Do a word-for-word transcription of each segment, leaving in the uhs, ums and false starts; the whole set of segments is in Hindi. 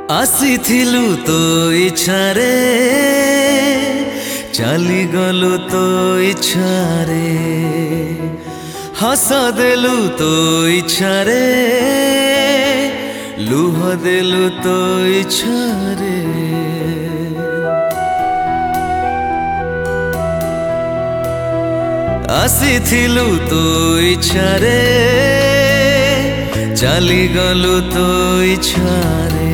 आसीथिलु तो इच्छारे चली गलु तो इच्छारे हस देलु तो इच्छारे लुह देलु तो इच्छारे आसीथिलु तो इच्छारे चली गलु तो इच्छारे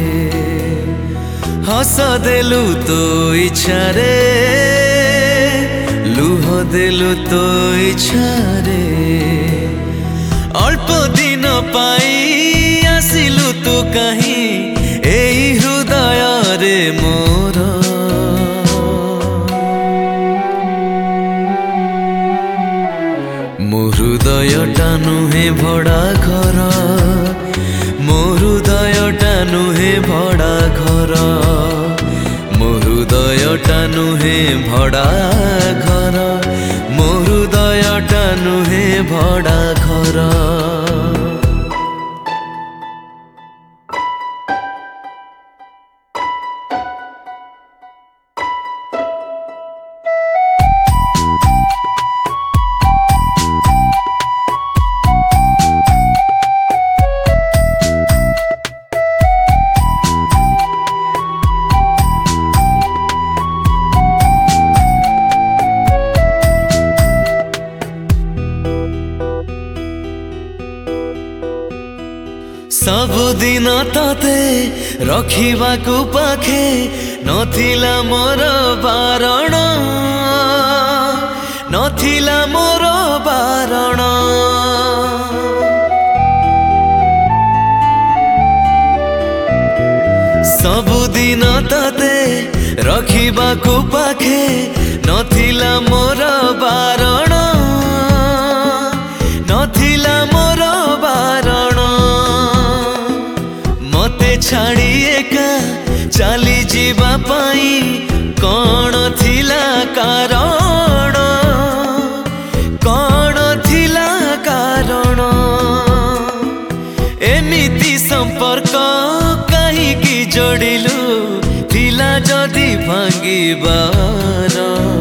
हस देलु तो इच्छारे लुह देलु तो इच्छारे अल्प दिन पाई आसिलु तो कहीं एई हृदय रे मोर मो हृदयटा नुहे भड़ा घर मो हृदयटा नुहे भड़ा घर मो हृदयटा नुहे भड़ा घर मो हृदयटा नुहे भड़ा घर सबुदिन तते रखिबाकु पाखे नथिला मोर बारण नथिला मोर बारण सबुदिन तते रखिबाकु पाखे नथिला मोर बारण नथिला मोर बारण मते छाड़ी एका चली जीवा पाई कौन थिला कारण कौन थिला कारण एमिति संपर्क कहीं की जोड़िलु थिला जदि भांगिबार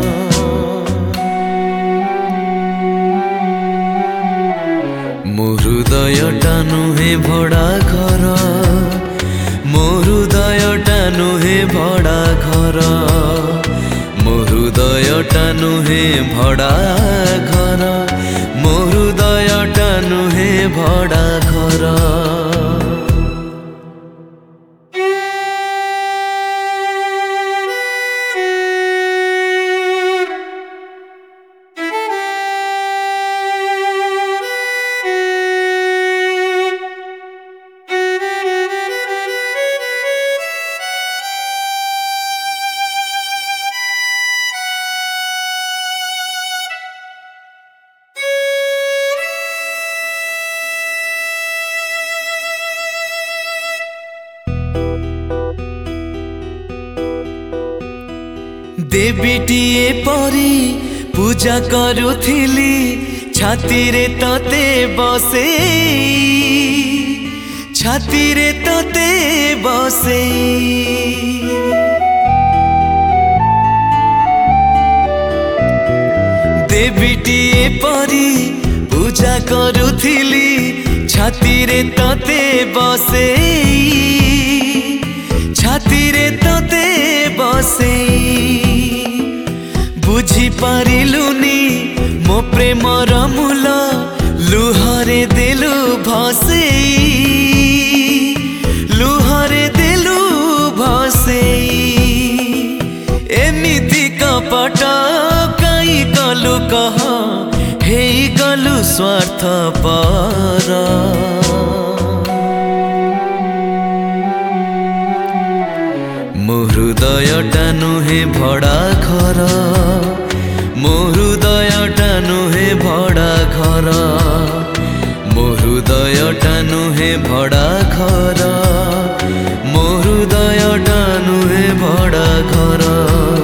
मो हृदयटा नुहे भड़ा घर मो हृदयटा नुहे भड़ा घर मो हृदयटा नुहे भड़ा घर मो हृदयटा नुहे भड़ा घर देवीटीए परी पूजा करुथिली छाती रे तते बसे छाती रे तते बसे देवीटीए परी पूजा करुथिली छाती रे तते बसे छाती रे तते बसे बुझी पारिलुनी मो प्रेमर मूल लुहरे देलु भसे लुहरे देलु भसे एमिति कपट कई कलु कह हेई गलु स्वार्थपर मो हृदयटा नुहे भड़ा घर मो हृदयटा नुहे भड़ा घर मो हृदयटा नुहे भड़ा घर मो हृदयटा नुहे भड़ा घर।